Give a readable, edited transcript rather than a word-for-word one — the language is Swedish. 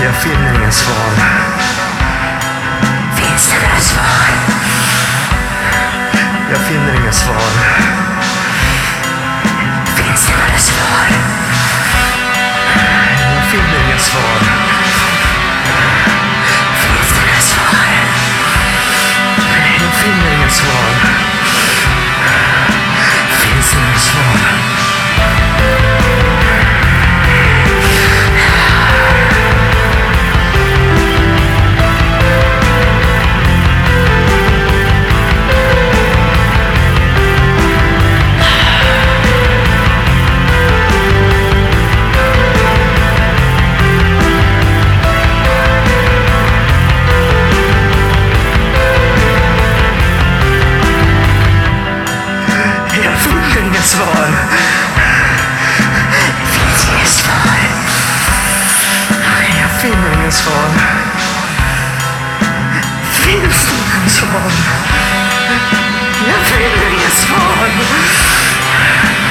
Jag finner inga svar. Finns det några svar? Jag finner inga svar. Finns det några svar? Jag finner inga svar. Finns det några svar? Jag finner inga svar. Finns det några svar? Svar. Finns det svar? Jag finner inga svar. Finns det inga svar? Jag finner inga svar.